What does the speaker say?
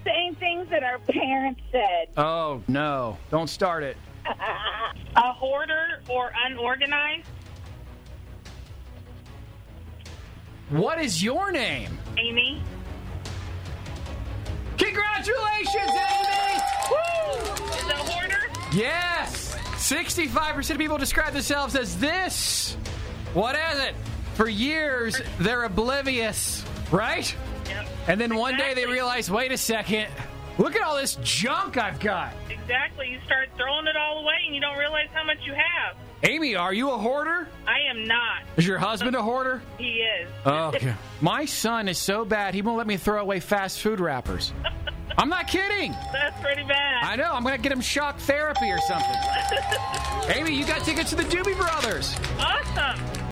Saying things that our parents said. Oh, no. Don't start it. A hoarder or unorganized? What is your name? Amy? Congratulations, Amy! Woo! Is it a hoarder? Yes! 65% of people describe themselves as this. What is it? For years, they're oblivious, right? Yep. And then one day they Exactly. realize, wait a second, look at all this junk I've got. Exactly. You start throwing it all away and you don't realize how much you have. Amy, are you a hoarder? I am not. Is your husband a hoarder? He is. Okay. My son is so bad, he won't let me throw away fast food wrappers. I'm not kidding. That's pretty bad. I know. I'm going to get him shock therapy or something. Amy, you got tickets to the Doobie Brothers. Awesome.